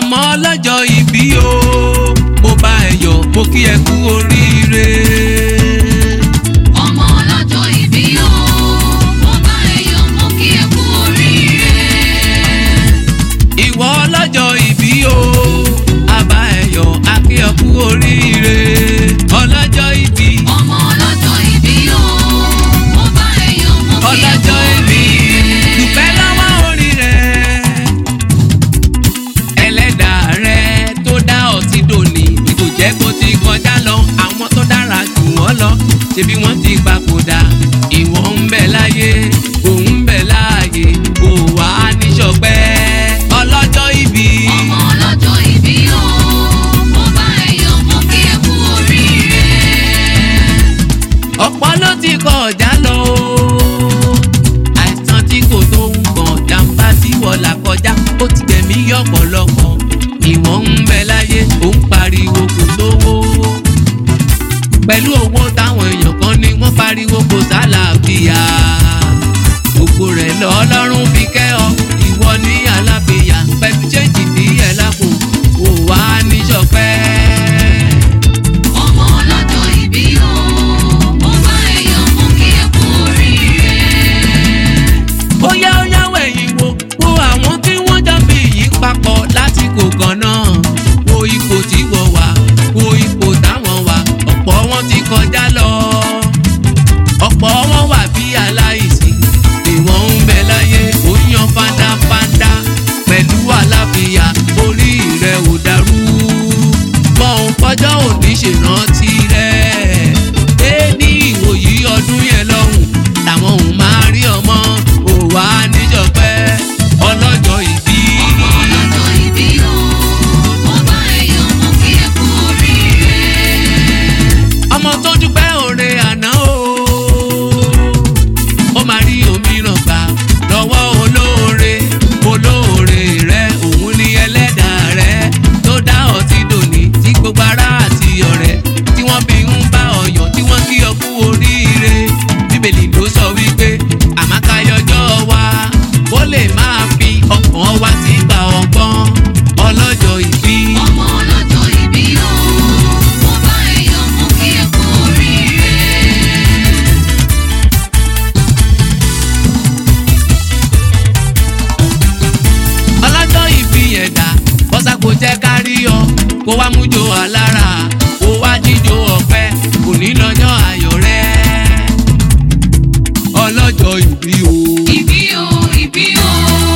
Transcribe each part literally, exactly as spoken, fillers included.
ọmọ ọlọ́jọ́ ìbí o mo bá ẹ yọ̀ mo kí ẹ kú oríire. ọmọ ọlọ́jọ́ ìbí o mo bá ẹ yọ̀ mo kí ẹ kú oríire. ìwọ ọlọ́jọ́ ìbí o a bá ẹ yọ̀ a kí ẹ kú oríire. ọlọ́jọ́ ìbí ọmọ ọlọ́jọ́ ìbí o mo bá ẹ yọ̀ mo kí ẹ kú ọlọ́jọ́ ìbí oríire. dúpẹ́ lọ́wọ́ orí rẹ̀ ẹlẹ́dàá rẹ̀ tó dá ọtí dòní kò jẹ́ kó ti kọjá lọ àwọn tó dára jù wọ́n lọ ṣebí wọ́n ti papòdà ìwọ ń bẹ láyé òun ń bẹ láàyè kò wá níṣọpẹ́ ọlọ́jọ́ ìbí. ọmọ ọlọ́jọ́ ìbí o mo bá ẹ yọ̀ mo kí ẹ kú oríire. ọ̀pọ̀ ló ti kọjá lọ àìsàn tí kò tó ń kàn jàǹbá tí wọ́n là kọjá ó ti gbẹ̀mí ọ̀pọ̀lọpọ̀ ìwọ̀n ń bẹ láyé ó ń pariwo kò sówó pẹ̀lú owó táwọn èèyàn kan ní wọ́n pariwo kò sálàáfíà gbogbo rẹ̀ lọ ọlọ́run fi kẹ́ ọ ìwọ ní àlàáfíà pẹ̀lú ṣéǹjì díẹ̀ lápò ò wá níṣọpẹ́. ọmọ ọlọ́jọ́ ìbí o mo bá ẹ yọ̀ mo kí ẹ kú oríire. ó yá ó yá wẹ̀yìn wo wo àwọn tí wọ́n jọ fi yìí papọ̀ lásìkò kan náà wo ipò tí wọ́n wà wo ipò táwọn wà ọ̀pọ̀ wọn ti kọjá lọ ọ̀pọ̀ wọn wà bí aláìsí ìwọ̀n ń bẹ láyé ó yan fáńdáfáńdá pẹ̀lú àlàáfíà orí rẹ̀ ò dàrú mọ òun kọjọ́ òní ṣèrántí rẹ̀ ẹ ní ìwòyí ọdún yẹn lọ́hùn làwọn òun máa rí ọmọ ò wá níjọpẹ́ ọlọ́jọ́ ìbí. ọmọ ọlọ́jọ́ ìbí o mo bá ẹ yọ̀ mo kí ẹ kú oríire. ọmọ tó dúpẹ́ òre àná o ó máa rí òmíràn gbà lọ́wọ́ olóore olóore rẹ òun ni ẹlẹ́dàá rẹ tó dá ọtí dòní tí gbogbo ará àti ọ̀rẹ́ tí wọ́n fi ń bá ọyàn tí wọ́n kí ọ kú oríire bíbélì ló sọ wípé àmàkàyọjọ́ wa ó lè máa fi ọkàn wa sí gbà ọgbọ́n ọlọ́jọ́ ìbí. ọmọ ọlọ́jọ́ ìbí o mo bá ẹ yọ̀ mo kí ẹ kú oríire. ọlọ́jọ́ ìbí ẹ̀dá bọ́sàkó jẹ́ kárí ọ kó wá mújó alára kó wá jíjó ọpẹ́ kò ní lọ́jọ́ ayọ̀ rẹ ọlọ́jọ́ ìbí o. ìbí o ìbí o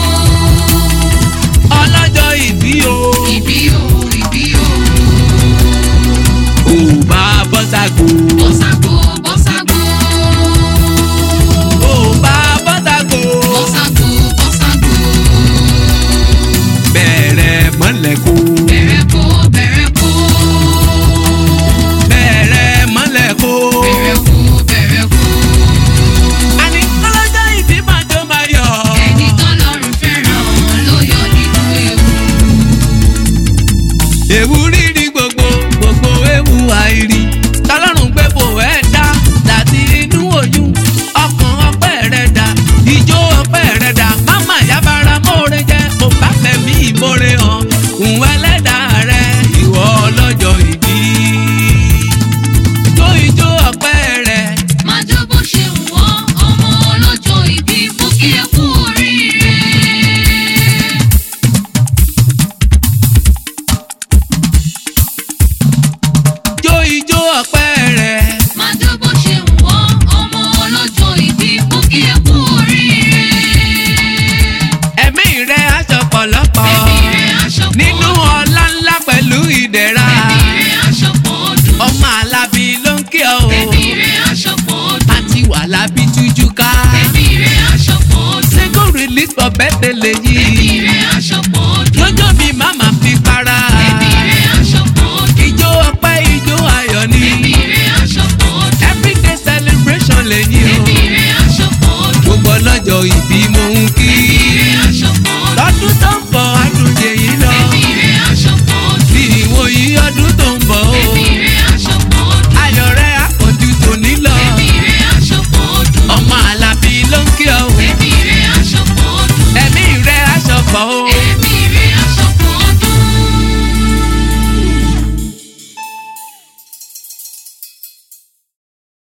ọlọ́jọ́ ìbí o. ìbí o ìbí o. ò bá bọ́sàkó. bọ́sàgbó bọ́sàgbó ò bá bọ́sàkó. bọ́sàgbó bọ́sàgbó. bẹ̀rẹ̀ mọ́lẹ̀ kó. bẹ̀rẹ̀ kó bẹ̀rẹ̀ kó. bẹ̀rẹ̀ mọ́lẹ̀ kó. bẹ̀rẹ̀ kó bẹ̀rẹ̀ kó. àní ọlọ́jọ́ ìbí máa jó máa yọ̀. ẹni tọ́lọ́run fẹ́ràn ló yọ nínú ewu. ewu rírí gbogbo gbogbo ewu àìrí tọ́lọ́run gbé bò ẹ́ dá láti inú oyún ọkàn ọpẹ́ rẹ̀ dá ìjó ọpẹ́ rẹ̀ dá máma yabara mọ́re jẹ́ mo bá fẹ̀mí ìmọ̀re hàn òun ẹlẹ́dàá rẹ̀ ìwọ ọlọ́jọ́ ìbí jó ìjó ọpẹ́ rẹ̀. máa jó bó ṣe wù ọ́ ọmọ ọlọ́jọ́ ìbí mo kí ẹ kú oríire. jó ìjó ọpẹ́ rẹ̀. máa jó bó ṣe wù ọ́ ọmọ ọlọ́jọ́ ìbí mo kí ẹ kú oríire. ẹ̀mí rẹ̀ aṣọ pọ̀lọpọ̀ ẹ̀mí rẹ̀ aṣọ pọ̀ nínú ọlá ńlá pẹ̀lú ìdẹ̀ra ẹ̀mí rẹ̀ aṣọ pọ̀ ọdún. ọmọ alábí ló ń kí ọ o ẹ̀mí rẹ̀ aṣọ pọ̀ ọdún. àti wàlábí tújú ká ẹ̀mí rẹ̀ aṣọ pọ̀ ọdún. single release for birthday lèyí ẹ̀mí rẹ̀ aṣọ pọ̀ ọdún. lọ́jọ́ mi máma fi para ẹ̀mí rẹ̀ aṣọ pọ̀ ọdún. ijó ọpẹ́ ijó ayọ̀ ni ẹ̀mí rẹ̀ aṣọ pọ̀ ọdún. everyday celebration lèyí o ẹ̀mí rẹ̀ aṣọ pọ̀ ọdún. gbogbo ọlọ́jọ́ ìbí mo ń kí ẹ̀mí rẹ̀ aṣọ pọ̀ ọdún. lọ́dún tó ń bọ̀ àdúnjẹ yìí lọ ẹ̀mí rẹ̀ aṣọ pọ̀ ọdún. bí ìwòyí ọdún tó ń bọ̀ o ẹ̀mí rẹ̀ aṣọ pọ̀ ọdún. ayọ̀ rẹ̀ àpọ̀jù tòní lọ ẹ̀mí rẹ̀ aṣọ pọ̀ ọdún. ọmọ alábí ló ń kí ọ o ẹ̀mí rẹ̀ aṣọ pọ̀ ọdún. ẹ̀mí rẹ̀ aṣọ pọ̀ o.